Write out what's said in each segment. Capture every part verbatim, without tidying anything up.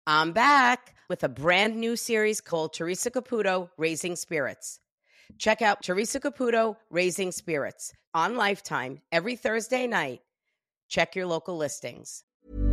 I'm back with a brand new series called Teresa Caputo, Raising Spirits. Check out Teresa Caputo, Raising Spirits on Lifetime every Thursday night. Check your local listings.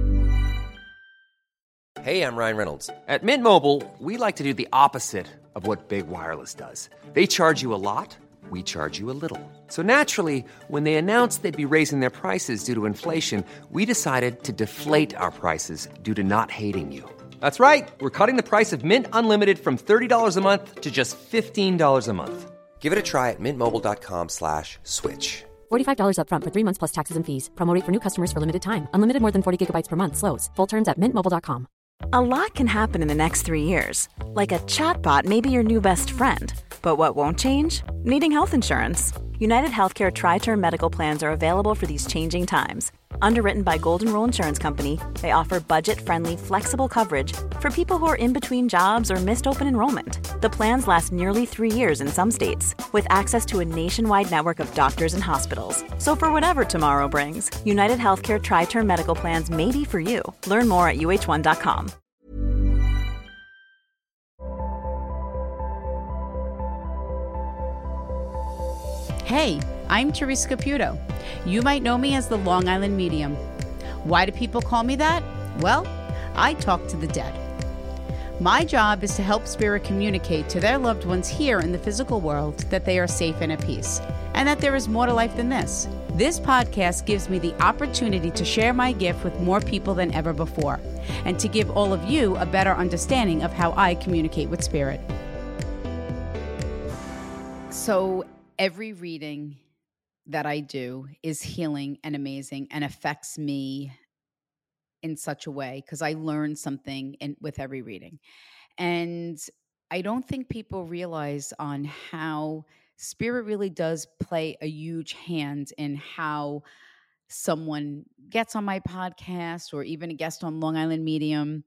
Hey, I'm Ryan Reynolds. At Mint Mobile, we like to do the opposite of what Big Wireless does. They charge you a lot, we charge you a little. So naturally, when they announced they'd be raising their prices due to inflation, we decided to deflate our prices due to not hating you. That's right. We're cutting the price of Mint Unlimited from thirty dollars a month to just fifteen dollars a month. Give it a try at mintmobile.com slash switch. forty-five dollars up front for three months plus taxes and fees. Promo rate for new customers for limited time. Unlimited more than forty gigabytes per month slows. Full terms at mint mobile dot com. A lot can happen in the next three years. Like a chatbot may be your new best friend. But what won't change? Needing health insurance. United Healthcare Tri-Term Medical Plans are available for these changing times. Underwritten by Golden Rule Insurance Company, they offer budget-friendly, flexible coverage for people who are in between jobs or missed open enrollment. The plans last nearly three years in some states, with access to a nationwide network of doctors and hospitals. So for whatever tomorrow brings, United Healthcare Tri-Term Medical Plans may be for you. Learn more at U H one dot com. Hey, I'm Teresa Caputo. You might know me as the Long Island Medium. Why do people call me that? Well, I talk to the dead. My job is to help spirit communicate to their loved ones here in the physical world that they are safe and at peace, and that there is more to life than this. This podcast gives me the opportunity to share my gift with more people than ever before, and to give all of you a better understanding of how I communicate with spirit. So, every reading that I do is healing and amazing and affects me in such a way because I learn something in, with every reading. And I don't think people realize on how spirit really does play a huge hand in how someone gets on my podcast or even a guest on Long Island Medium.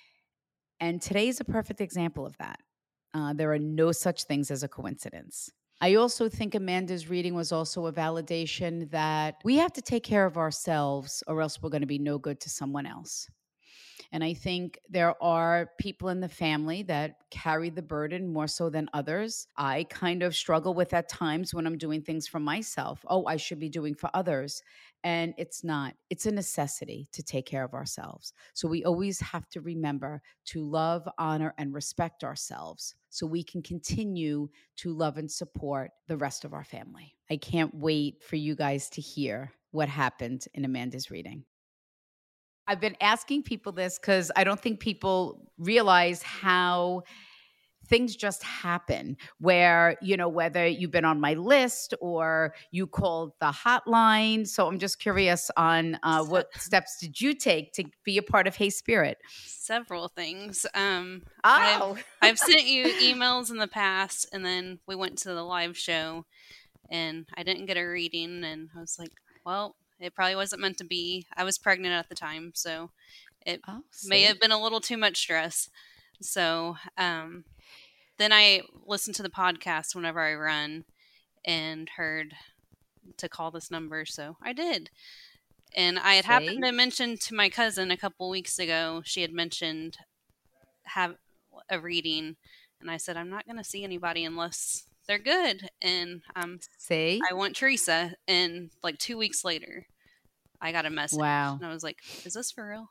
And today is a perfect example of that. Uh, there are no such things as a coincidence. I also think Amanda's reading was also a validation that we have to take care of ourselves or else we're going to be no good to someone else. And I think there are people in the family that carry the burden more so than others. I kind of struggle with at times when I'm doing things for myself. Oh, I should be doing for others. And it's not. It's a necessity to take care of ourselves. So we always have to remember to love, honor, and respect ourselves so we can continue to love and support the rest of our family. I can't wait for you guys to hear what happened in Amanda's reading. I've been asking people this because I don't think people realize how things just happen where, you know, whether you've been on my list or you called the hotline. So I'm just curious on uh, what steps did you take to be a part of Hey Spirit? Several things. Um, oh. I've, I've sent you emails in the past, and then we went to the live show and I didn't get a reading, and I was like, well, it probably wasn't meant to be. I was pregnant at the time, so it oh, may have been a little too much stress. So um, then I listened to the podcast whenever I run and heard to call this number, so I did. And I had See? happened to mention to my cousin a couple weeks ago, she had mentioned have a reading, and I said, I'm not going to see anybody unless they're good. And um, See? I want Teresa. And like two weeks later, I got a message. Wow. And I was like, is this for real?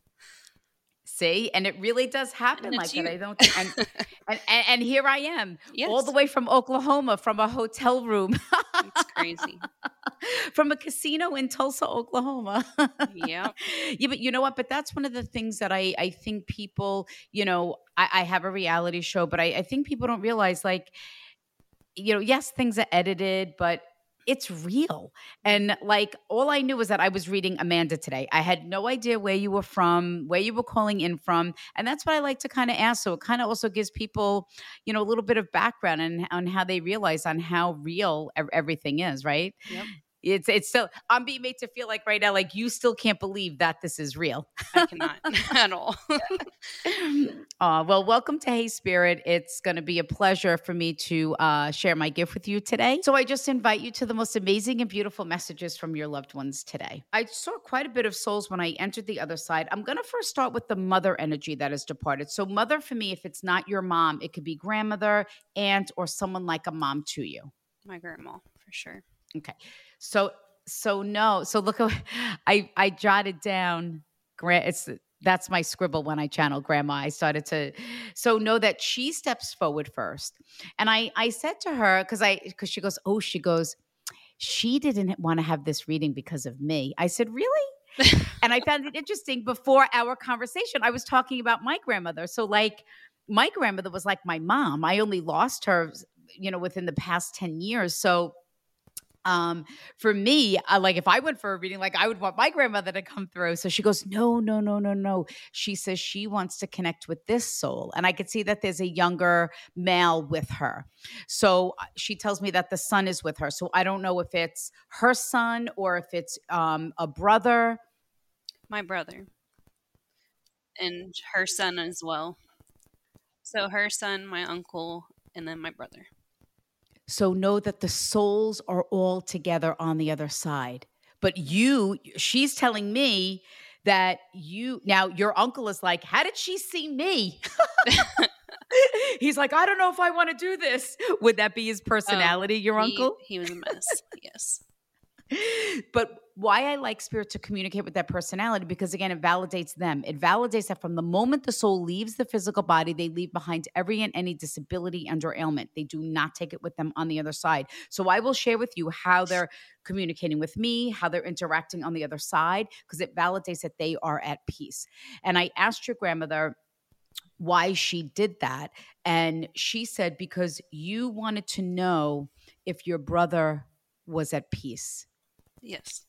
See? And it really does happen like you. that. I don't think, and, and, and, and here I am, yes. all the way from Oklahoma, from a hotel room. It's crazy. From a casino in Tulsa, Oklahoma. Yeah. Yeah, but you know what? But that's one of the things that I, I think people, you know, I, I have a reality show, but I, I think people don't realize, like, you know, yes, things are edited, but it's real. And like, all I knew was that I was reading Amanda today. I had no idea where you were from, where you were calling in from. And that's what I like to kind of ask. So it kind of also gives people, you know, a little bit of background and on how they realize on how real everything is, right? Yep. It's it's still, I'm being made to feel like right now, like you still can't believe that this is real. I cannot at all. uh, well, welcome to Hey Spirit. It's going to be a pleasure for me to uh, share my gift with you today. So I just invite you to the most amazing and beautiful messages from your loved ones today. I saw quite a bit of souls when I entered the other side. I'm going to first start with the mother energy that has departed. So mother for me, if it's not your mom, it could be grandmother, aunt, or someone like a mom to you. My grandma, for sure. Okay. So, so no. So look, I, I jotted down, it's, that's my scribble when I channel grandma. I started to, so know that she steps forward first. And I, I said to her, cause I, cause she goes, oh, she goes, she didn't want to have this reading because of me. I said, really? And I found it interesting. Before our conversation, I was talking about my grandmother. So like my grandmother was like my mom. I only lost her, you know, within the past ten years. So Um, for me, I, like if I went for a reading, like I would want my grandmother to come through. So she goes, no, no, no, no, no. She says she wants to connect with this soul. And I could see that there's a younger male with her. So she tells me that the son is with her. So I don't know if it's her son or if it's um, a brother. My brother. And her son as well. So her son, my uncle, and then my brother. So know that the souls are all together on the other side. But you, she's telling me that you, now your uncle is like, how did she see me? He's like, I don't know if I want to do this. Would that be his personality, um, your he, uncle? He was a mess, yes. But why I like spirit to communicate with that personality, because again, it validates them. It validates that from the moment the soul leaves the physical body, they leave behind every and any disability and or ailment. They do not take it with them on the other side. So I will share with you how they're communicating with me, how they're interacting on the other side, because it validates that they are at peace. And I asked your grandmother why she did that. And she said, because you wanted to know if your brother was at peace. Yes.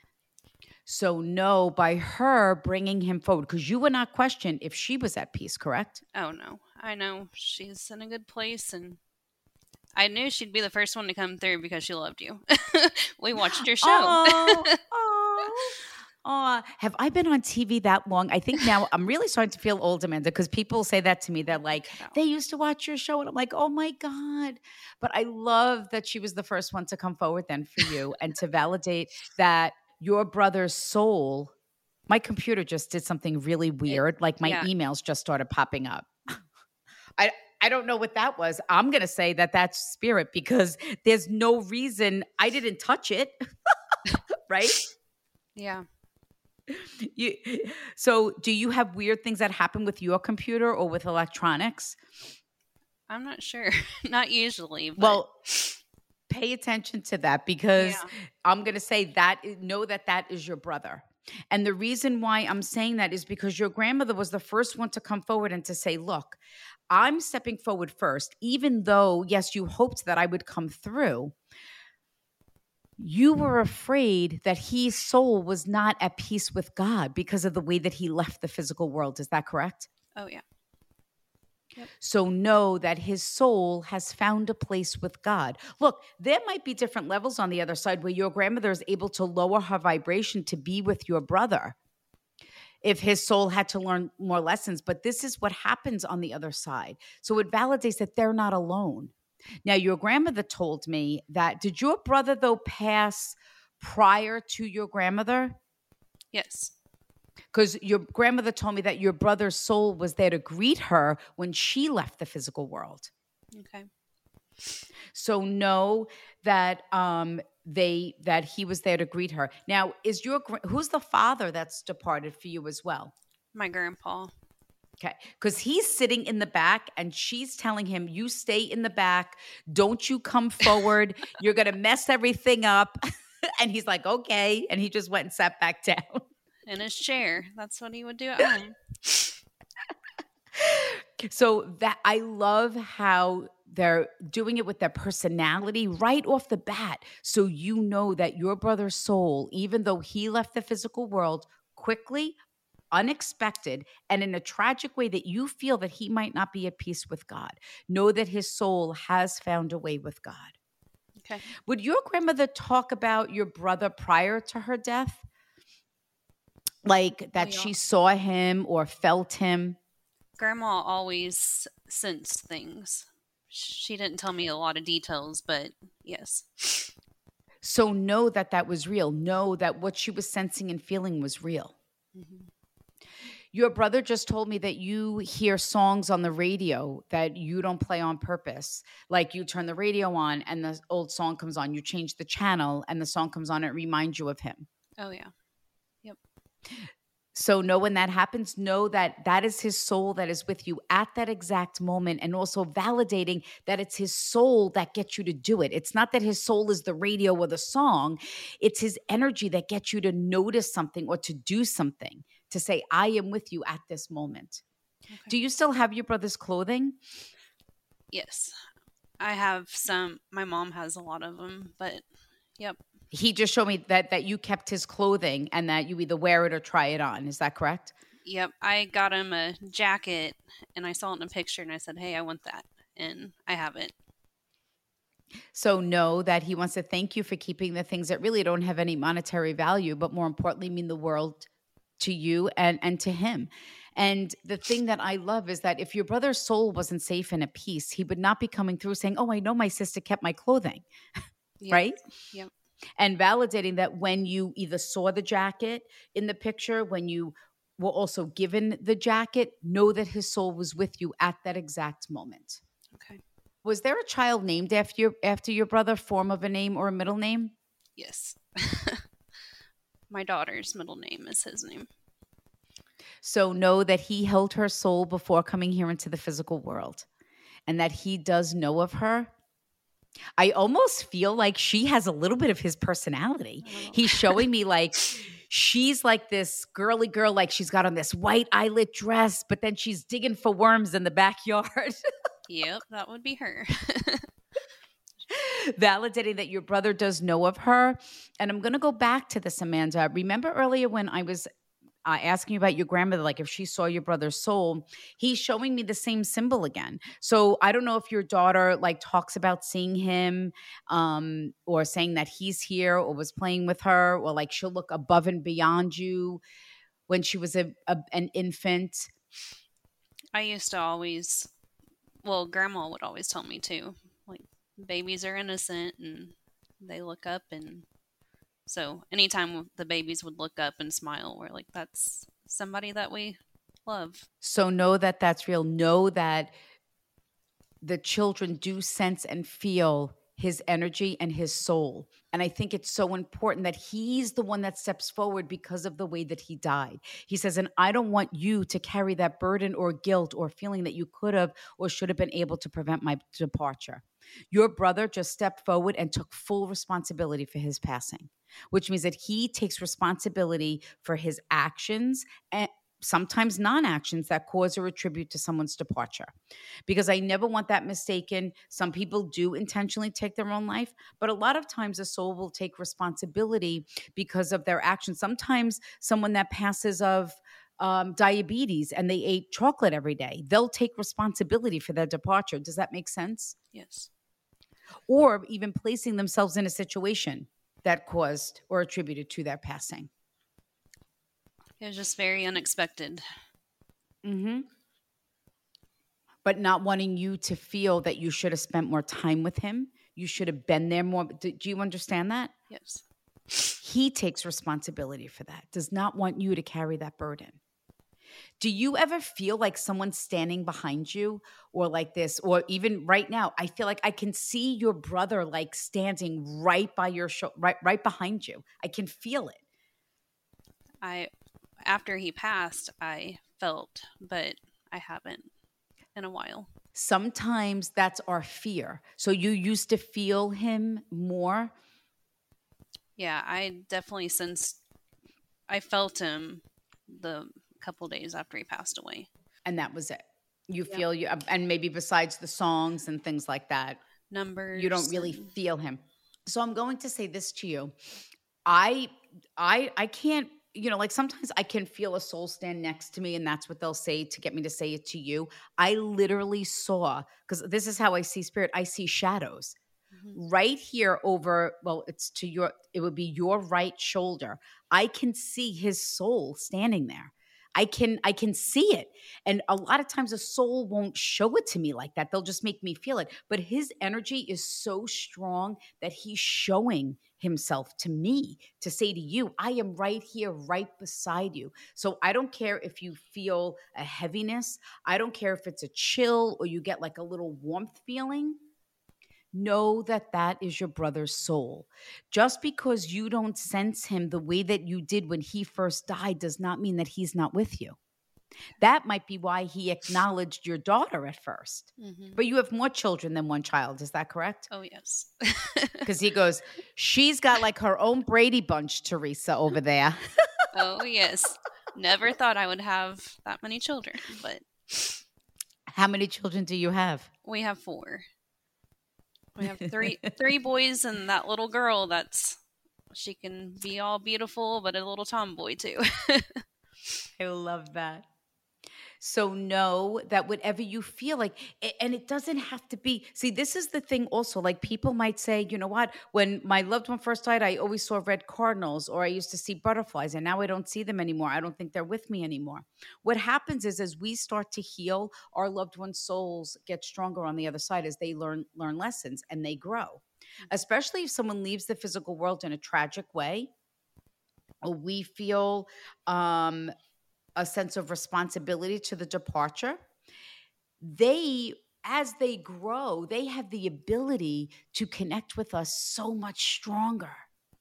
So no, by her bringing him forward, because you would not question if she was at peace, correct? Oh, no. I know she's in a good place, and I knew she'd be the first one to come through because she loved you. We watched your show. Oh, oh, oh. Have I been on T V that long? I think now I'm really starting to feel old, Amanda, because people say that to me. They're like, No. they used to watch your show. And I'm like, oh my God. But I love that she was the first one to come forward then for you and to validate that your brother's soul. My computer just did something really weird. It, like my yeah. emails just started popping up. I I don't know what that was. I'm going to say that that's spirit because there's no reason I didn't touch it. Right? Yeah. You, so do you have weird things that happen with your computer or with electronics? I'm not sure. Not usually. But... Well, pay attention to that because yeah. I'm going to say that, know that that is your brother. And the reason why I'm saying that is because your grandmother was the first one to come forward and to say, look, I'm stepping forward first, even though, yes, you hoped that I would come through. You were afraid that his soul was not at peace with God because of the way that he left the physical world. Is that correct? Oh, yeah. Yep. So know that his soul has found a place with God. Look, there might be different levels on the other side where your grandmother is able to lower her vibration to be with your brother if his soul had to learn more lessons. But this is what happens on the other side. So it validates that they're not alone. Now, your grandmother told me that, did your brother, though, pass prior to your grandmother? Yes. Because your grandmother told me that your brother's soul was there to greet her when she left the physical world. Okay. So know that um, they that he was there to greet her. Now, is your who's the father that's departed for you as well? My grandpa. Okay, because he's sitting in the back and she's telling him, you stay in the back. Don't you come forward. You're going to mess everything up. And he's like, okay. And he just went and sat back down. In his chair. That's what he would do at home. So that I love how they're doing it with their personality right off the bat. So you know that your brother's soul, even though he left the physical world quickly, unexpected, and in a tragic way that you feel that he might not be at peace with God, know that his soul has found a way with God. Okay. Would your grandmother talk about your brother prior to her death? Like that We she all- saw him or felt him? Grandma always sensed things. She didn't tell me a lot of details, but yes. So know that that was real. Know that what she was sensing and feeling was real. Mm-hmm. Your brother just told me that you hear songs on the radio that you don't play on purpose. Like you turn the radio on and the old song comes on. You change the channel and the song comes on. It reminds you of him. Oh, yeah. Yep. So know when that happens, know that that is his soul that is with you at that exact moment, and also validating that it's his soul that gets you to do it. It's not that his soul is the radio or the song. It's his energy that gets you to notice something or to do something, to say, I am with you at this moment. Okay. Do you still have your brother's clothing? Yes. I have some. My mom has a lot of them, but yep. He just showed me that that you kept his clothing and that you either wear it or try it on. Is that correct? Yep. I got him a jacket and I saw it in a picture and I said, hey, I want that. And I have it. So know that he wants to thank you for keeping the things that really don't have any monetary value, but more importantly mean the world to you and, and to him. And the thing that I love is that if your brother's soul wasn't safe and at peace, he would not be coming through saying, oh, I know my sister kept my clothing, Yep. right? Yep. And validating that when you either saw the jacket in the picture, when you were also given the jacket, know that his soul was with you at that exact moment. Okay. Was there a child named after your, after your brother, form of a name or a middle name? Yes. My daughter's middle name is his name. So know that he held her soul before coming here into the physical world, and that he does know of her. I almost feel like she has a little bit of his personality. Oh. He's showing me like she's like this girly girl, like she's got on this white eyelet dress, but then she's digging for worms in the backyard. Yep, that would be her. Validating that your brother does know of her. And I'm going to go back to this, Amanda. Remember earlier when I was Uh, asking you about your grandmother, like if she saw your brother's soul, he's showing me the same symbol again. So I don't know if your daughter like talks about seeing him um, or saying that he's here or was playing with her, or like she'll look above and beyond you when she was a, a an infant. I used to always, well, grandma would always tell me too, like babies are innocent and they look up, and so anytime the babies would look up and smile, we're like, that's somebody that we love. So know that that's real. Know that the children do sense and feel his energy and his soul. And I think it's so important that he's the one that steps forward because of the way that he died. He says, and I don't want you to carry that burden or guilt or feeling that you could have or should have been able to prevent my departure. Your brother just stepped forward and took full responsibility for his passing, which means that he takes responsibility for his actions and sometimes non-actions that cause or attribute to someone's departure. Because I never want that mistaken. Some people do intentionally take their own life, but a lot of times a soul will take responsibility because of their actions. Sometimes someone that passes of um, diabetes and they ate chocolate every day, they'll take responsibility for their departure. Does that make sense? Yes. Or even placing themselves in a situation that caused or attributed to their passing. It was just very unexpected. Mm-hmm. But not wanting you to feel that you should have spent more time with him. You should have been there more. Do, do you understand that? Yes. He takes responsibility for that. Does not want you to carry that burden. Do you ever feel like someone's standing behind you or like this, or even right now, I feel like I can see your brother like standing right by your shoulder, right, right behind you. I can feel it. I, after he passed, I felt, but I haven't in a while. Sometimes that's our fear. So you used to feel him more? Yeah, I definitely sensed, I felt him the couple days after he passed away. And that was it. You yeah. feel you, and maybe besides the songs and things like that, numbers, you don't really and... feel him. So I'm going to say this to you. I, I, I can't, you know, like sometimes I can feel a soul stand next to me and that's what they'll say to get me to say it to you. I literally saw, because this is how I see spirit. I see shadows. mm-hmm. right here over, well, it's to your, it would be your right shoulder. I can see his soul standing there. I can, I can see it. And a lot of times a soul won't show it to me like that. They'll just make me feel it. But his energy is so strong that he's showing himself to me to say to you, I am right here, right beside you. So I don't care if you feel a heaviness. I don't care if it's a chill or you get like a little warmth feeling. Know that that is your brother's soul. Just because you don't sense him the way that you did when he first died does not mean that he's not with you. That might be why he acknowledged your daughter at first. Mm-hmm. But you have more children than one child. Is that correct? Oh, yes. Because he goes, she's got like her own Brady Bunch, Teresa, over there. Oh, yes. Never thought I would have that many children, but. How many children do you have? We have four. We have three three boys and that little girl that's, she can be all beautiful, but a little tomboy too. I love that. So know that whatever you feel like, and it doesn't have to be, see, this is the thing also, like people might say, you know what, when my loved one first died, I always saw red cardinals or I used to see butterflies and now I don't see them anymore. I don't think they're with me anymore. What happens is as we start to heal, our loved one's souls get stronger on the other side as they learn, learn lessons and they grow. Especially if someone leaves the physical world in a tragic way, or we feel, um, a sense of responsibility to the departure, they, as they grow, they have the ability to connect with us so much stronger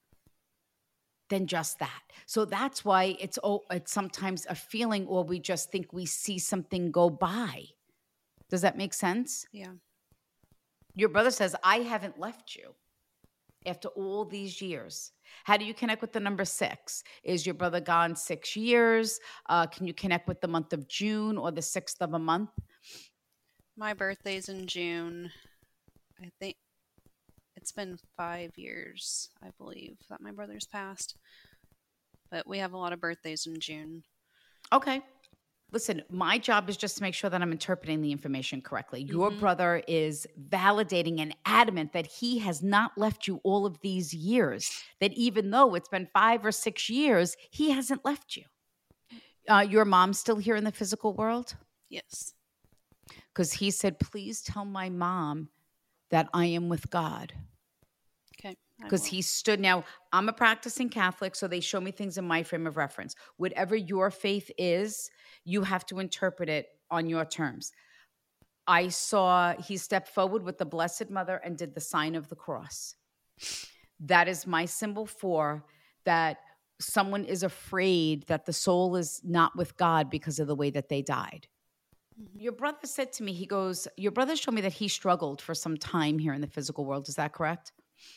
than just that. So that's why it's, oh, it's sometimes a feeling, or we just think we see something go by. Does that make sense? Yeah. Your brother says, I haven't left you after all these years. How do you connect with the number six? Is your brother gone six years? Uh, can you connect with the month of June or the sixth of a month? My birthday's in June. I think it's been five years, I believe, that my brother's passed. But we have a lot of birthdays in June. Okay. Listen, my job is just to make sure that I'm interpreting the information correctly. Your Mm-hmm. brother is validating and adamant that he has not left you all of these years, that even though it's been five or six years, he hasn't left you. Uh, your mom's still here in the physical world? Yes. Because he said, please tell my mom that I am with God. Okay. Because he stood, now I'm a practicing Catholic, so they show me things in my frame of reference. Whatever your faith is, you have to interpret it on your terms. I saw he stepped forward with the Blessed Mother and did the sign of the cross. That is my symbol for that someone is afraid that the soul is not with God because of the way that they died. Mm-hmm. Your brother said to me, he goes, your brother showed me that he struggled for some time here in the physical world. Is that correct?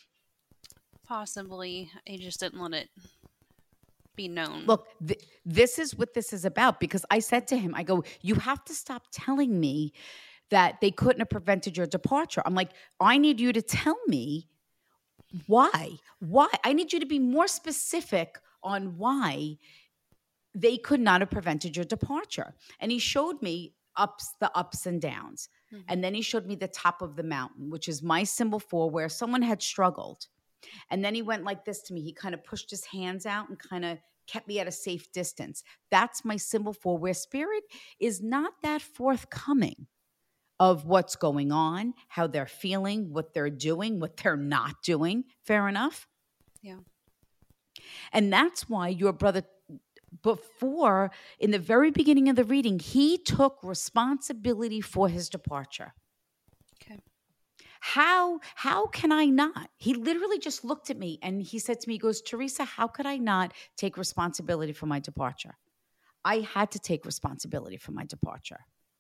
Possibly. He just didn't let it be known. Look, th- this is what this is about, because I said to him, I go, you have to stop telling me that they couldn't have prevented your departure. I'm like, I need you to tell me why. Why? I need you to be more specific on why they could not have prevented your departure. And he showed me ups, the ups and downs. Mm-hmm. And then he showed me the top of the mountain, which is my symbol for where someone had struggled. And then he went like this to me. He kind of pushed his hands out and kind of kept me at a safe distance. That's my symbol for where spirit is not that forthcoming of what's going on, how they're feeling, what they're doing, what they're not doing. Fair enough? Yeah. And that's why your brother, before, in the very beginning of the reading, he took responsibility for his departure. Okay. How, how can I not? He literally just looked at me and he said to me, he goes, Teresa, how could I not take responsibility for my departure? I had to take responsibility for my departure.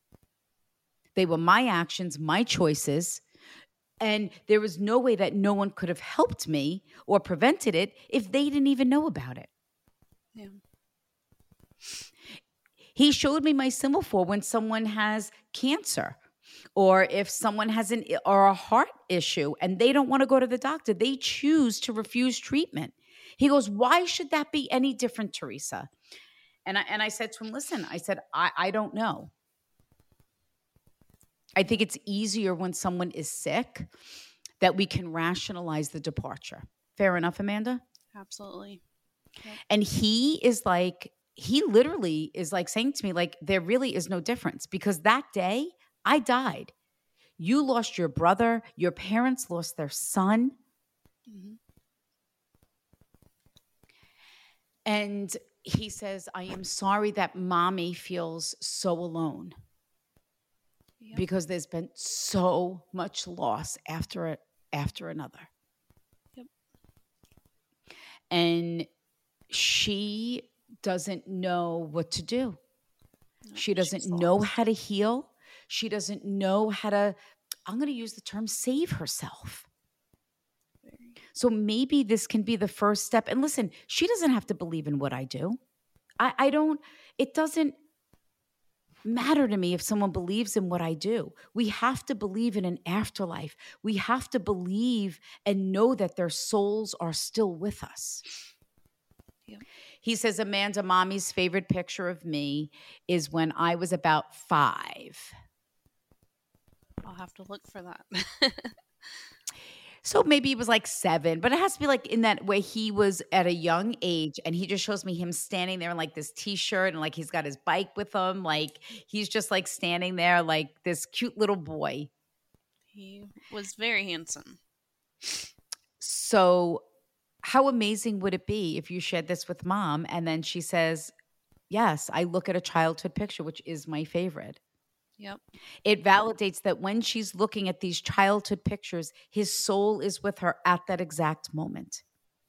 They were my actions, my choices, and there was no way that no one could have helped me or prevented it if they didn't even know about it. Yeah. He showed me my symbol for when someone has cancer, or if someone has an or a heart issue and they don't want to go to the doctor, they choose to refuse treatment. He goes, why should that be any different, Teresa? And I, and I said to him, listen, I said, I, I don't know. I think it's easier when someone is sick that we can rationalize the departure. Fair enough, Amanda? Absolutely. Yep. And he is like, he literally is like saying to me, like, there really is no difference because that day I died. You lost your brother. Your parents lost their son. Mm-hmm. And he says, I am sorry that mommy feels so alone. Yep. Because there's been so much loss after it, after another. Yep. And she doesn't know what to do. No, she doesn't know lost. how to heal. She doesn't know how to, I'm going to use the term, save herself. So maybe this can be the first step. And listen, she doesn't have to believe in what I do. I, I don't, it doesn't matter to me if someone believes in what I do. We have to believe in an afterlife. We have to believe and know that their souls are still with us. Yeah. He says, Amanda, mommy's favorite picture of me is when I was about five. I'll have to look for that. So maybe he was like seven, but it has to be like in that way he was at a young age, and he just shows me him standing there in like this t-shirt and like he's got his bike with him. Like he's just like standing there like this cute little boy. He was very handsome. So how amazing would it be if you shared this with mom and then she says, yes, I look at a childhood picture, which is my favorite. Yep. It validates that when she's looking at these childhood pictures, his soul is with her at that exact moment.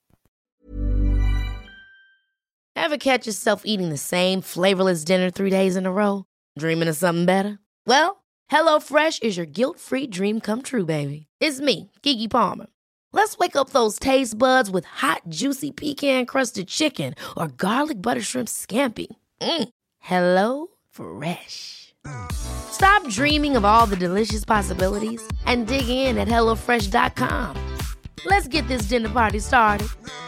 Ever catch yourself eating the same flavorless dinner three days in a row? Dreaming of something better? Well, HelloFresh is your guilt-free dream come true, baby. It's me, Keke Palmer. Let's wake up those taste buds with hot, juicy pecan-crusted chicken or garlic butter shrimp scampi. Mm. Hello Fresh. Stop dreaming of all the delicious possibilities and dig in at hello fresh dot com. Let's get this dinner party started.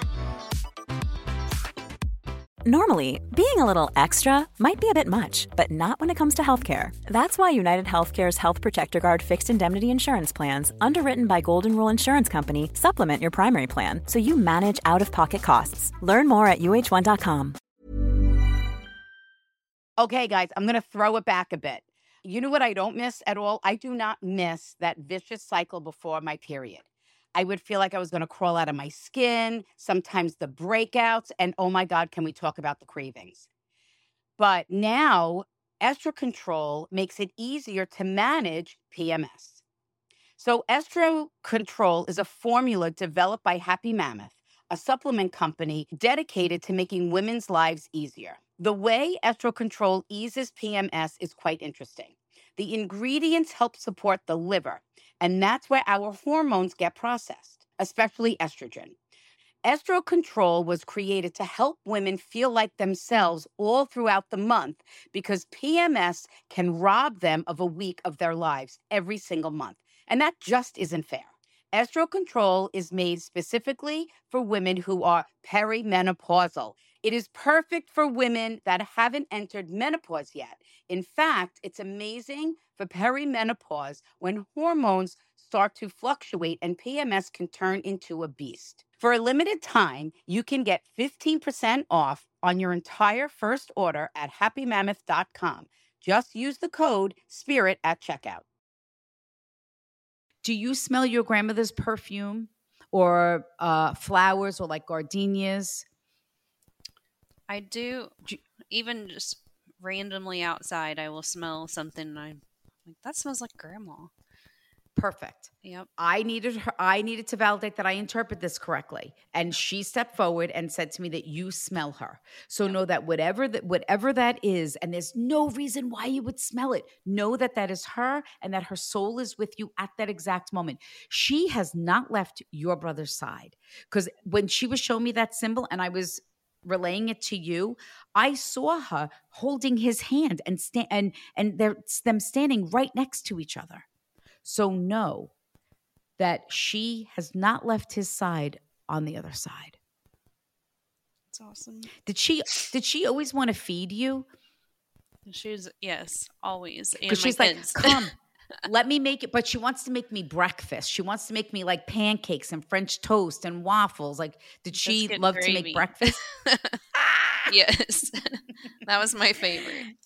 Normally, being a little extra might be a bit much, but not when it comes to healthcare. That's why United Healthcare's Health Protector Guard fixed indemnity insurance plans, underwritten by Golden Rule Insurance Company, supplement your primary plan so you manage out-of-pocket costs. Learn more at U H one dot com. Okay, guys, I'm going to throw it back a bit. You know what I don't miss at all? I do not miss that vicious cycle before my period. I would feel like I was going to crawl out of my skin, sometimes the breakouts, and oh my God, can we talk about the cravings? But now, Estro Control makes it easier to manage P M S. So Estro Control is a formula developed by Happy Mammoth, a supplement company dedicated to making women's lives easier. The way Estro Control eases P M S is quite interesting. The ingredients help support the liver, and that's where our hormones get processed, especially estrogen. Estro Control was created to help women feel like themselves all throughout the month because P M S can rob them of a week of their lives every single month, and that just isn't fair. Estro Control is made specifically for women who are perimenopausal. It is perfect for women that haven't entered menopause yet. In fact, it's amazing for perimenopause when hormones start to fluctuate and P M S can turn into a beast. For a limited time, you can get fifteen percent off on your entire first order at happy mammoth dot com. Just use the code SPIRIT at checkout. Do you smell your grandmother's perfume or uh, flowers or like gardenias? I do. Even just randomly outside, I will smell something and I'm like, that smells like grandma. Perfect. Yep. I needed her. I needed to validate that I interpret this correctly. And she stepped forward and said to me that you smell her. So yep. know that whatever that whatever that is, and there's no reason why you would smell it. Know that that is her and that her soul is with you at that exact moment. She has not left your brother's side. Because when she was showing me that symbol and I was relaying it to you, I saw her holding his hand and sta- and and they're them standing right next to each other. So know that she has not left his side on the other side. That's awesome. Did she did she always want to feed you? She was, yes, always. Because she's like, come, Let me make it. But she wants to make me breakfast. She wants to make me like pancakes and French toast and waffles. Like, did she Biscuit love gravy. to make breakfast? Yes. That was my favorite.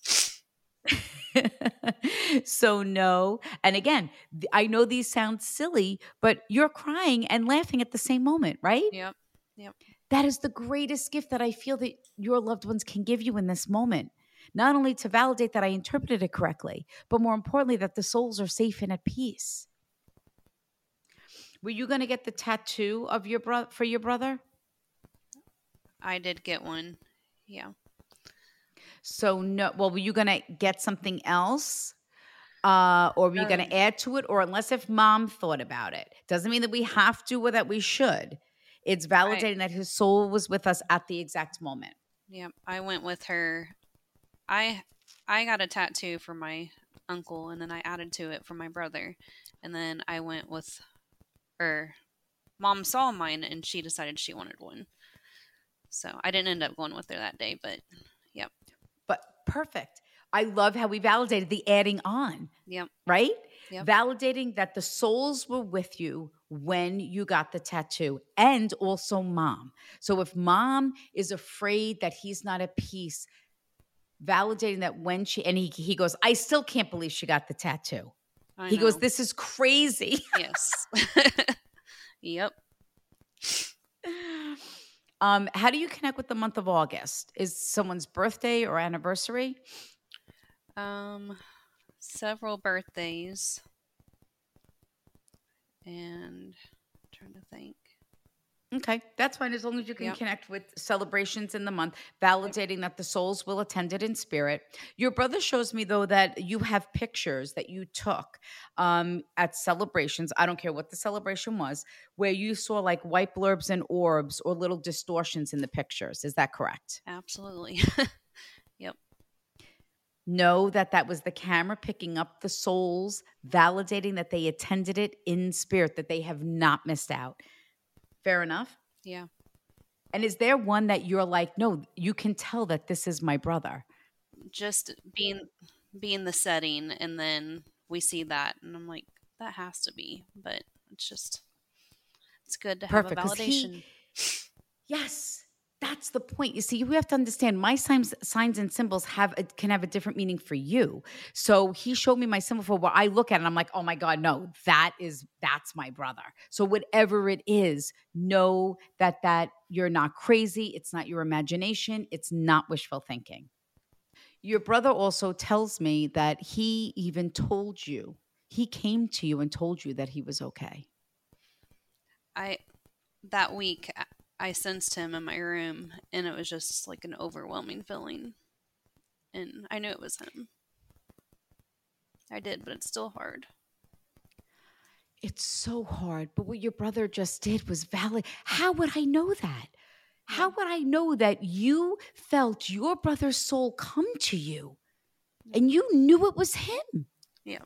So no. And again, th- I know these sound silly, but you're crying and laughing at the same moment, right? Yep. Yep. That is the greatest gift that I feel that your loved ones can give you in this moment. Not only to validate that I interpreted it correctly, but more importantly, that the souls are safe and at peace. Were you going to get the tattoo of your bro- for your brother? I did get one. Yeah. So no, well, were you going to get something else? Uh, or were you going Um, to add to it? Or unless if mom thought about it. Doesn't mean that we have to or that we should. It's validating that his soul was with us at the exact moment. Yep. I went with her. I I got a tattoo for my uncle, and then I added to it for my brother. And then I went with, or mom saw mine, and she decided she wanted one. So I didn't end up going with her that day, but yep. But perfect. I love how we validated the adding on, Yep. right? Yep. Validating that the souls were with you when you got the tattoo, and also mom. So if mom is afraid that he's not at peace, validating that when she, and he, he goes, I still can't believe she got the tattoo. I He goes, know. this is crazy. Yes. Yep. Um, how do you connect with the month of August? Is someone's birthday or anniversary? Um, several birthdays, and I'm trying to think. Okay, that's fine as long as you can Yep. connect with celebrations in the month, validating that the souls will attend it in spirit. Your brother shows me, though, that you have pictures that you took um, at celebrations. I don't care what the celebration was, where you saw like white blurbs and orbs or little distortions in the pictures. Is that correct? Absolutely. Yep. Know that that was the camera picking up the souls, validating that they attended it in spirit, that they have not missed out. Fair enough? Yeah. And is there one that you're like, no, you can tell that this is my brother? Just being being the setting, and then we see that, and I'm like, that has to be. But it's just, it's good to Perfect. have a 'cause he- validation. yes, that's the point. You see, we have to understand my signs, signs and symbols have a, can have a different meaning for you. So he showed me my symbol for what I look at, and I'm like, oh my God, no, that is that's my brother. So whatever it is, know that that you're not crazy. It's not your imagination. It's not wishful thinking. Your brother also tells me that he even told you, he came to you and told you that he was okay. I that week I- I sensed him in my room, and it was just like an overwhelming feeling, and I knew it was him. I did, but it's still hard. It's so hard. But what your brother just did was valid. How would I know that? How would I know that you felt your brother's soul come to you and you knew it was him? Yeah.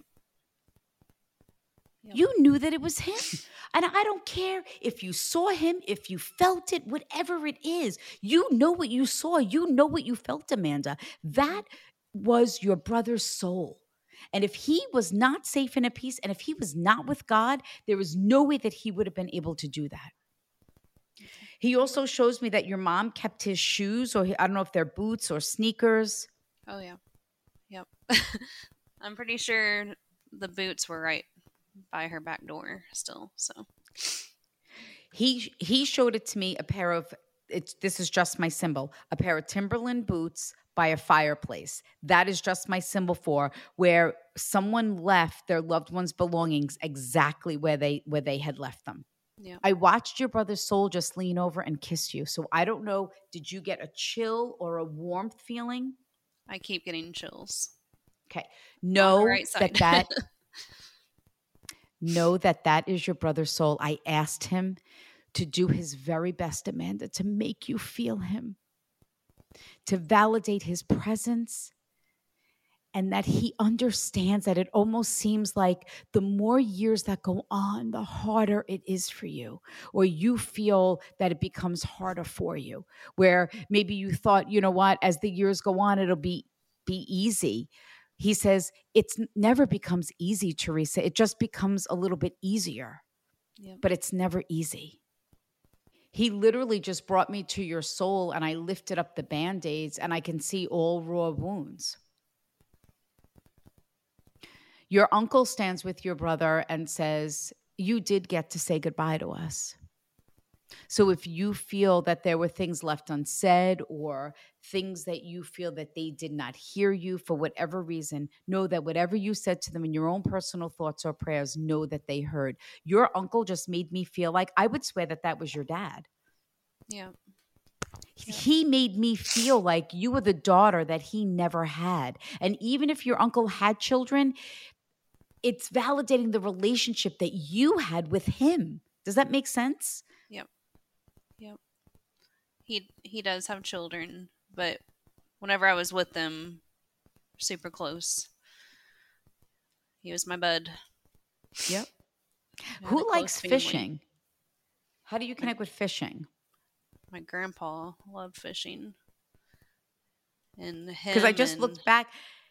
Yep. You knew that it was him. And I don't care if you saw him, if you felt it, whatever it is. You know what you saw. You know what you felt, Amanda. That was your brother's soul. And if he was not safe and at peace, and if he was not with God, there is no way that he would have been able to do that. He also shows me that your mom kept his shoes, or he, I don't know if they're boots or sneakers. Oh, yeah. Yep. I'm pretty sure the boots were right by her back door still, so. He he showed it to me, a pair of, it's, this is just my symbol, a pair of Timberland boots by a fireplace. That is just my symbol for where someone left their loved one's belongings exactly where they where they had left them. Yeah. I watched your brother's soul just lean over and kiss you. So I don't know, did you get a chill or a warmth feeling? I keep getting chills. Okay. Know right that side. that know that that is your brother's soul. I asked him to do his very best, Amanda, to make you feel him, to validate his presence, and that he understands that it almost seems like the more years that go on, the harder it is for you, or you feel that it becomes harder for you, where maybe you thought, you know what, as the years go on, it'll be, be easy. he says, it's never becomes easy, Teresa. It just becomes a little bit easier, Yep. but it's never easy. He literally just brought me to your soul, and I lifted up the Band-Aids, and I can see all raw wounds. Your uncle stands with your brother and says, you did get to say goodbye to us. So if you feel that there were things left unsaid or things that you feel that they did not hear you for whatever reason, know that whatever you said to them in your own personal thoughts or prayers, know that they heard. Your uncle just made me feel like I would swear that that was your dad. Yeah. He made me feel like you were the daughter that he never had. And even if your uncle had children, it's validating the relationship that you had with him. Does that make sense? Yep. Yep. He he does have children, but whenever I was with them, super close. He was my bud. Yep. We had a Who close likes family. fishing? How do you connect with fishing? My grandpa loved fishing. And him Because I just and looked back.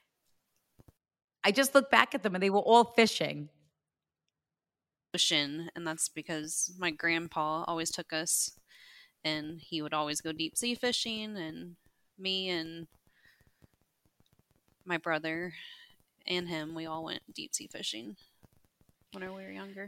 I just looked back at them and they were all fishing. ocean, and that's because my grandpa always took us, and he would always go deep sea fishing, and me and my brother and him, we all went deep sea fishing when we were younger.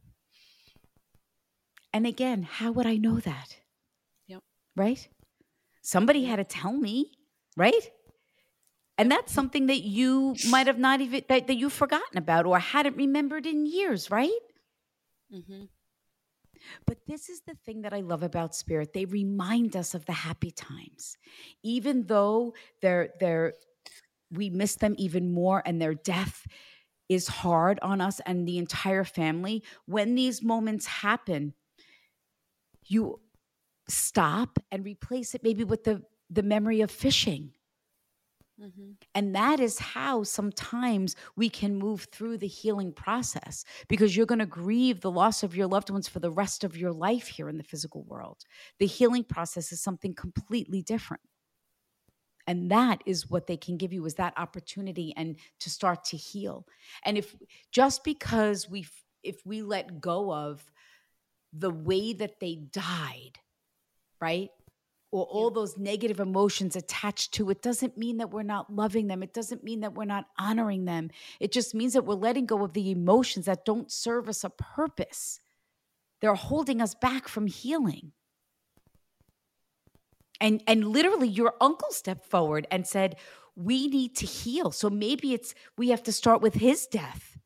And again, how would I know that? Yep. Right? Somebody had to tell me, right? And that's something that you might have not even, that, that you've forgotten about or hadn't remembered in years, right? Mm-hmm. But this is the thing that I love about Spirit. They remind us of the happy times. Even though they're, they're, we miss them even more and their death is hard on us and the entire family. When these moments happen, you stop and replace it maybe with the, the memory of fishing. Mm-hmm. And that is how sometimes we can move through the healing process, because you're going to grieve the loss of your loved ones for the rest of your life here in the physical world. The healing process is something completely different. And that is what they can give you, is that opportunity and to start to heal. And if just because we, if we let go of the way that they died, right? Or all those negative emotions attached to it, doesn't mean that we're not loving them. It doesn't mean that we're not honoring them. It just means that we're letting go of the emotions that don't serve us a purpose. They're holding us back from healing. And, and literally your uncle stepped forward and said, we need to heal. So maybe it's, we have to start with his death.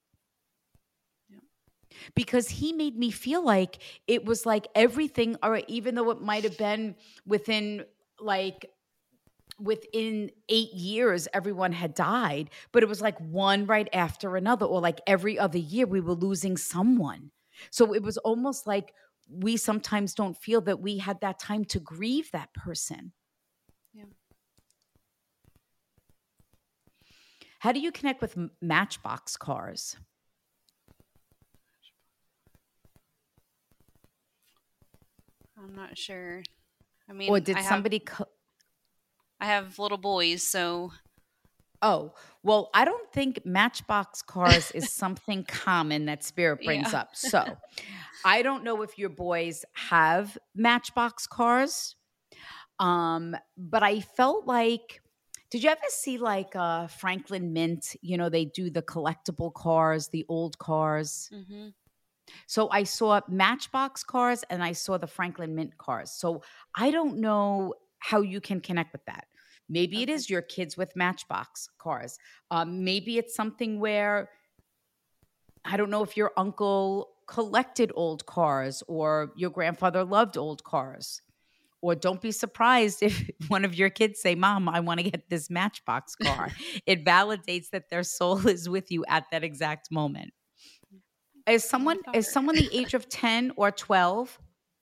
Because he made me feel like it was like everything, or even though it might have been within like within eight years, everyone had died, but it was like one right after another, or like every other year we were losing someone. So it was almost like we sometimes don't feel that we had that time to grieve that person. Yeah. How do you connect with Matchbox cars? I'm not sure. I mean, Or did I have, somebody... Co- I have little boys, so... Oh, well, I don't think Matchbox cars is something common that Spirit brings Yeah. up. So I don't know if your boys have Matchbox cars, um, but I felt like... Did you ever see like uh, Franklin Mint? You know, they do the collectible cars, the old cars. Mm-hmm. So I saw Matchbox cars and I saw the Franklin Mint cars. So I don't know how you can connect with that. Maybe Okay. it is your kids with Matchbox cars. Um, maybe it's something where, I don't know if your uncle collected old cars or your grandfather loved old cars. Or don't be surprised if one of your kids say, Mom, I want to get this Matchbox car. It validates that their soul is with you at that exact moment. Is someone is someone the age of ten or twelve?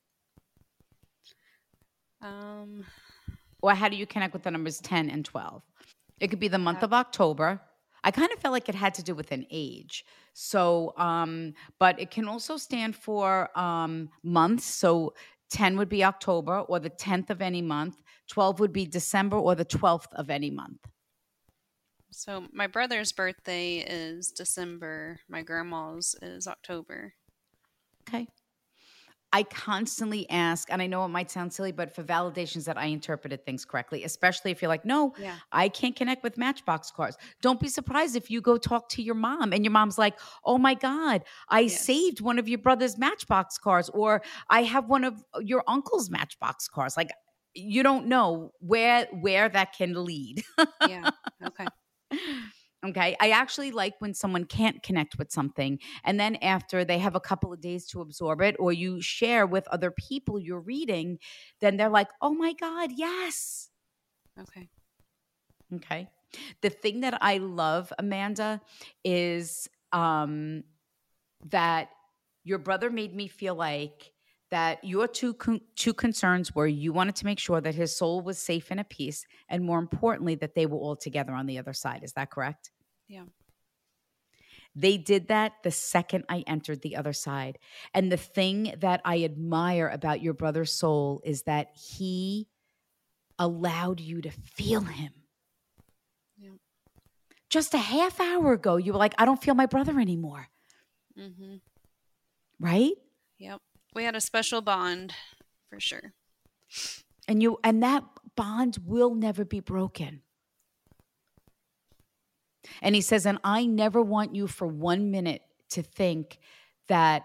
Um, Or how do you connect with the numbers ten and twelve? It could be the month Yeah. of October. I kind of felt like it had to do with an age. So, um, but it can also stand for um, months. So ten would be October or the tenth of any month. twelve would be December or the twelfth of any month. So my brother's birthday is December. My grandma's is October. Okay. I constantly ask, and I know it might sound silly, but for validations that I interpreted things correctly, especially if you're like, no, Yeah. I can't connect with Matchbox cars. Don't be surprised if you go talk to your mom and your mom's like, oh my God, I Yes. saved one of your brother's Matchbox cars, or I have one of your uncle's Matchbox cars. Like, you don't know where where that can lead. Yeah. Okay. Okay. I actually like when someone can't connect with something and then after they have a couple of days to absorb it, or you share with other people you're reading, then they're like, oh my God, yes. Okay. Okay. The thing that I love, Amanda, is um, that your brother made me feel like that your two con- two concerns were you wanted to make sure that his soul was safe and at peace, and more importantly, that they were all together on the other side. Is that correct? Yeah. They did that the second I entered the other side. And the thing that I admire about your brother's soul is that he allowed you to feel him. Yeah. Just a half hour ago, you were like, I don't feel my brother anymore. Mm-hmm. Right? Yep. We had a special bond for sure. And you and that bond will never be broken. And he says, and I never want you for one minute to think that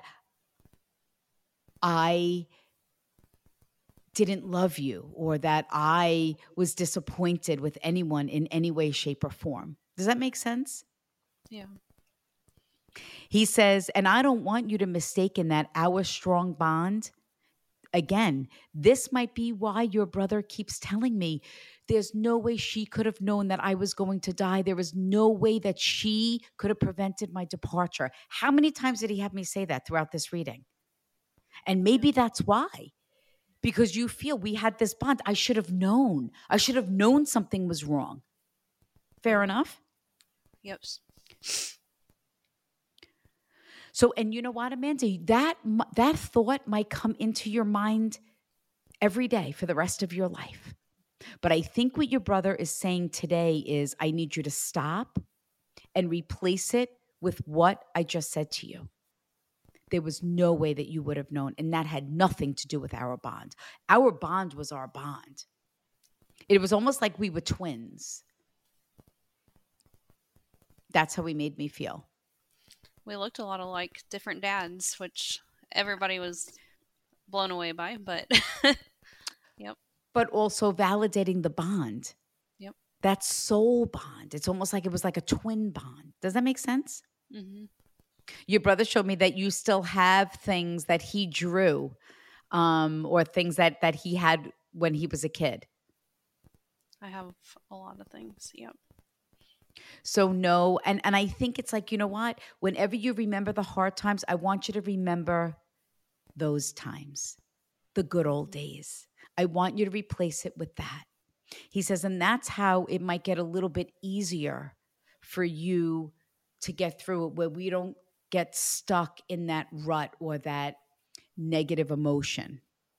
I didn't love you or that I was disappointed with anyone in any way, shape, or form. Does that make sense? Yeah. He says, and I don't want you to mistake that our strong bond. Again, this might be why your brother keeps telling me there's no way she could have known that I was going to die. There was no way that she could have prevented my departure. How many times did he have me say that throughout this reading? And maybe that's why. Because you feel we had this bond. I should have known. I should have known something was wrong. Fair enough? Yep. So, and you know what, Amanda, that that thought might come into your mind every day for the rest of your life. But I think what your brother is saying today is, I need you to stop and replace it with what I just said to you. There was no way that you would have known, and that had nothing to do with our bond. Our bond was our bond. It was almost like we were twins. That's how he made me feel. We looked a lot alike, different dads, which everybody was blown away by, but yep. But also validating the bond. Yep. That soul bond. It's almost like it was like a twin bond. Does that make sense? Mm-hmm. Your brother showed me that you still have things that he drew um, or things that, that he had when he was a kid. I have a lot of things, yep. So no, and, and I think it's like, you know what? Whenever you remember the hard times, I want you to remember those times, the good old days. I want you to replace it with that. He says, and that's how it might get a little bit easier for you to get through it, where we don't get stuck in that rut or that negative emotion.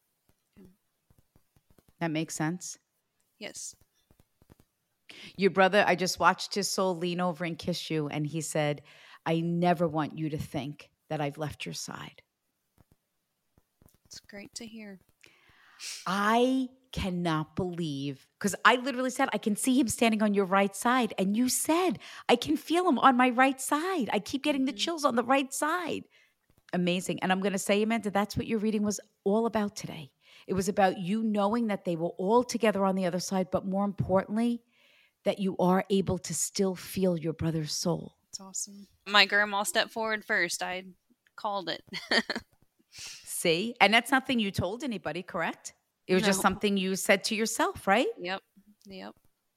That makes sense? Yes. Your brother, I just watched his soul lean over and kiss you, and he said, I never want you to think that I've left your side. It's great to hear. I cannot believe, because I literally said, I can see him standing on your right side. And you said, I can feel him on my right side. I keep getting the chills on the right side. Amazing. And I'm going to say, Amanda, that's what your reading was all about today. It was about you knowing that they were all together on the other side, but more importantly, that you are able to still feel your brother's soul. It's awesome. My grandma stepped forward first. I called it. See? And that's nothing you told anybody, correct? It was No. just something you said to yourself, right? Yep. Yep.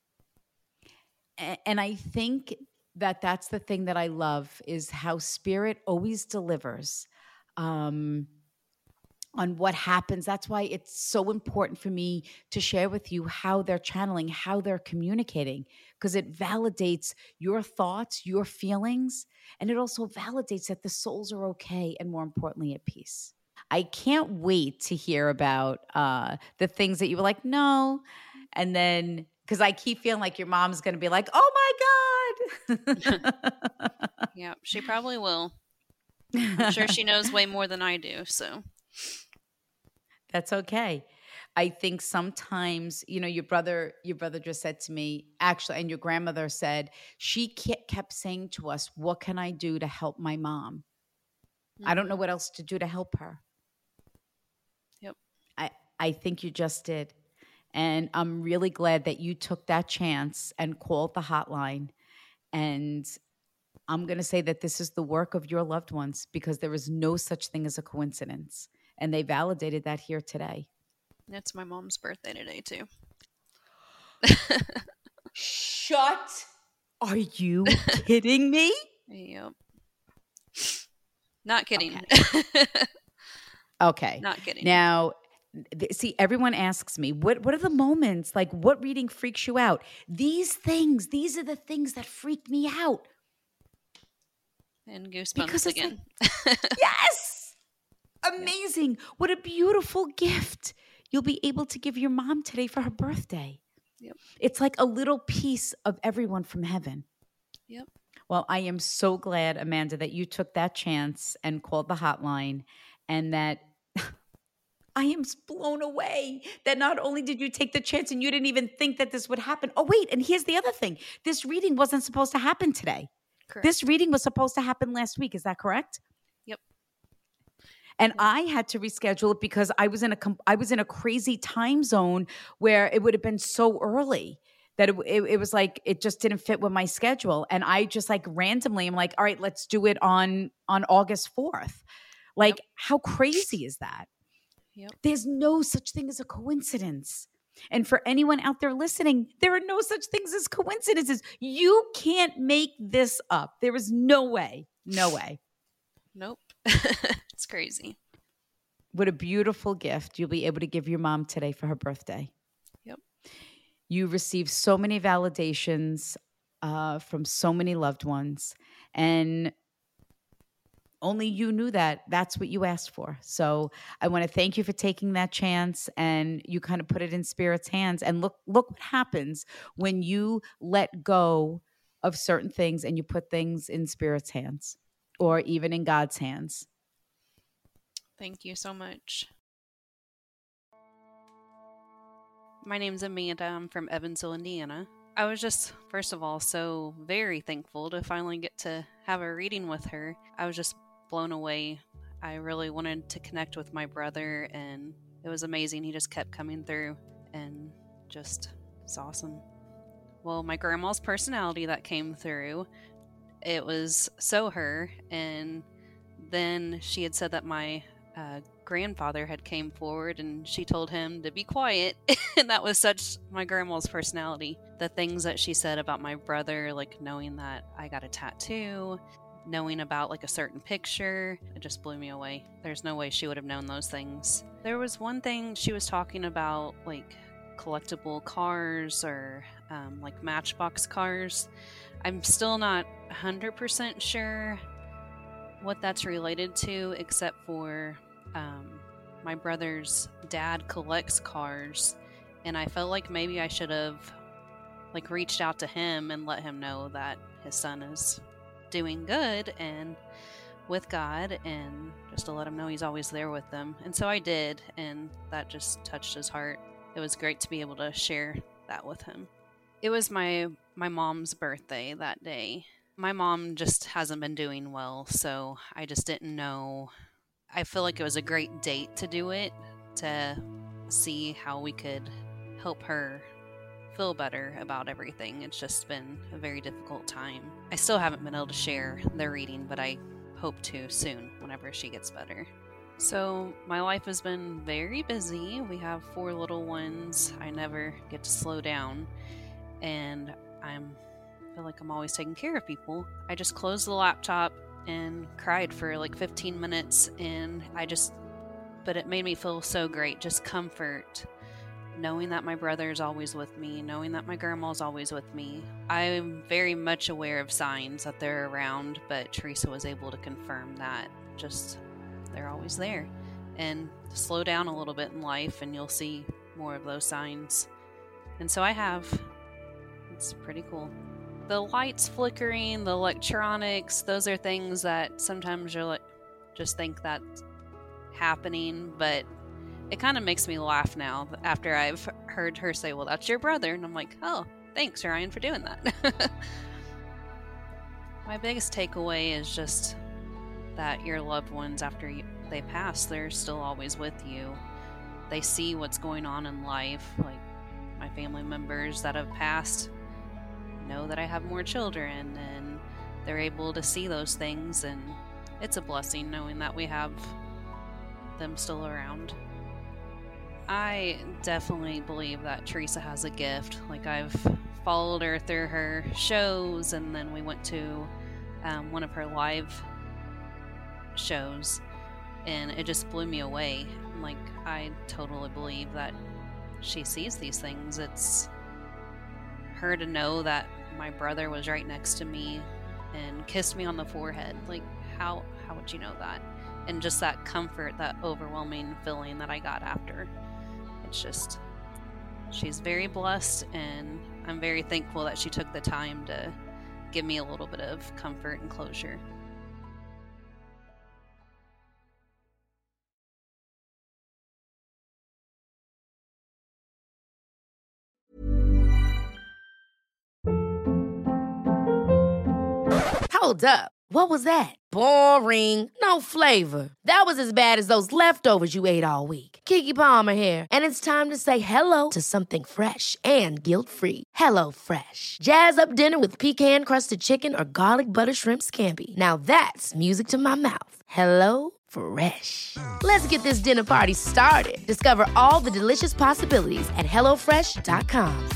A- And I think that that's the thing that I love is how spirit always delivers um, on what happens. That's why it's so important for me to share with you how they're channeling, how they're communicating, because it validates your thoughts, your feelings, and it also validates that the souls are okay and more importantly at peace. I can't wait to hear about uh, the things that you were like, no. And then, because I keep feeling like your mom's going to be like, oh my Yeah, she probably will. I'm sure she knows way more than I do, so. That's okay. I think sometimes, you know, your brother, your brother just said to me, actually, and your grandmother said, she ke- kept saying to us, what can I do to help my mom? Mm-hmm. I don't know what else to do to help her. Yep. I, I think you just did. And I'm really glad that you took that chance and called the hotline. And I'm going to say that this is the work of your loved ones, because there is no such thing as a coincidence. And they validated that here today. It's my mom's birthday today, too. Shut. Are you kidding me? Yep. Not kidding. Okay. Okay. Not kidding. Now, th- see, everyone asks me, what, what are the moments? Like, what reading freaks you out? These things, these are the things that freak me out. And goosebumps because again. Like, yes. Amazing. Yep. What a beautiful gift you'll be able to give your mom today for her birthday. Yep. It's like a little piece of everyone from heaven. Yep. Well, I am so glad, Amanda, that you took that chance and called the hotline, and that I am blown away that not only did you take the chance and you didn't even think that this would happen. Oh, wait. And here's the other thing. This reading wasn't supposed to happen today. Correct. This reading was supposed to happen last week. Is that correct? Yep. And I had to reschedule it because I was in a I was in a crazy time zone where it would have been so early that it, it, it was like it just didn't fit with my schedule. And I just like randomly, I'm like, all right, let's do it on on August fourth. Like, yep. How crazy is that? Yep. There's no such thing as a coincidence. And for anyone out there listening, there are no such things as coincidences. You can't make this up. There is no way. No way. Nope. It's crazy. What a beautiful gift you'll be able to give your mom today for her birthday. Yep. You receive so many validations uh, from so many loved ones. And only you knew that that's what you asked for. So I want to thank you for taking that chance, and you kind of put it in Spirit's hands. And look, look what happens when you let go of certain things and you put things in Spirit's hands, or even in God's hands. Thank you so much. My name's Amanda. I'm from Evansville, Indiana. I was just, first of all, so very thankful to finally get to have a reading with her. I was just blown away. I really wanted to connect with my brother, and it was amazing. He just kept coming through, and just, it's awesome. Well, my grandma's personality that came through, it was so her, and then she had said that my uh, grandfather had came forward, and she told him to be quiet, and that was such my grandma's personality. The things that she said about my brother, like knowing that I got a tattoo, knowing about like a certain picture, it just blew me away. There's no way she would have known those things. There was one thing she was talking about, like collectible cars or um, like Matchbox cars. I'm still not one hundred percent sure what that's related to, except for um, my brother's dad collects cars, and I felt like maybe I should have like reached out to him and let him know that his son is doing good and with God, and just to let him know he's always there with them. And so I did, and that just touched his heart. It was great to be able to share that with him. It was my my mom's birthday that day. My mom just hasn't been doing well, so I just didn't know. I feel like it was a great date to do it, to see how we could help her feel better about everything. It's just been a very difficult time. I still haven't been able to share the reading, but I hope to soon whenever she gets better. So my life has been very busy. We have four little ones. I never get to slow down, and I'm I feel like I'm always taking care of people. I just closed the laptop and cried for like fifteen minutes, and I just, but it made me feel so great, just comfort, knowing that my brother is always with me, knowing that my grandma's always with me. I'm very much aware of signs that they're around, but Teresa was able to confirm that just they're always there. And slow down a little bit in life and you'll see more of those signs. And so I have. It's pretty cool. the lights flickering, the electronics, those are things that sometimes you're like, just think that's happening, but it kind of makes me laugh now after I've heard her say, well, that's your brother. And I'm like, oh, thanks, Ryan, for doing that. My biggest takeaway is just that your loved ones, after you, they pass, they're still always with you. They see what's going on in life. Like my family members that have passed know that I have more children, and they're able to see those things, and it's a blessing knowing that we have them still around. I definitely believe that Teresa has a gift. Like, I've followed her through her shows, and then we went to um, one of her live shows, and it just blew me away. Like, I totally believe that she sees these things. It's her to know that my brother was right next to me and kissed me on the forehead. Like, how how would you know that? And just that comfort, that overwhelming feeling that I got after. It's just, she's very blessed, and I'm very thankful that she took the time to give me a little bit of comfort and closure. Hold up. What was that? Boring. No flavor. That was as bad as those leftovers you ate all week. Keke Palmer here, and it's time to say hello to something fresh and guilt-free. Hello Fresh. Jazz up dinner with pecan-crusted chicken or garlic butter shrimp scampi. Now that's music to my mouth. Hello Fresh. Let's get this dinner party started. Discover all the delicious possibilities at hello fresh dot com.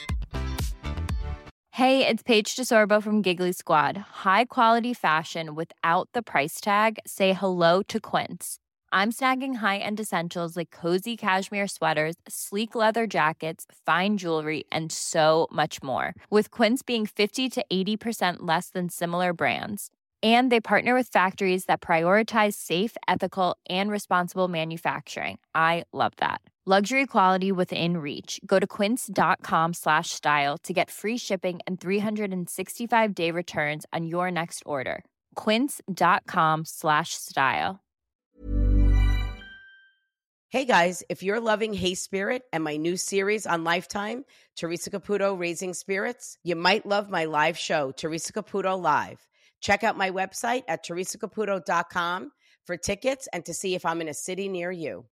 Hey, it's Paige DeSorbo from Giggly Squad. High quality fashion without the price tag. Say hello to Quince. I'm snagging high-end essentials like cozy cashmere sweaters, sleek leather jackets, fine jewelry, and so much more. With Quince being fifty to eighty percent less than similar brands. And they partner with factories that prioritize safe, ethical, and responsible manufacturing. I love that. Luxury quality within reach. Go to quince.com slash style to get free shipping and three sixty-five day returns on your next order. Quince.com slash style. Hey guys, if you're loving Hey Spirit and my new series on Lifetime, Teresa Caputo Raising Spirits, you might love my live show, Teresa Caputo Live. Check out my website at teresa caputo dot com for tickets and to see if I'm in a city near you.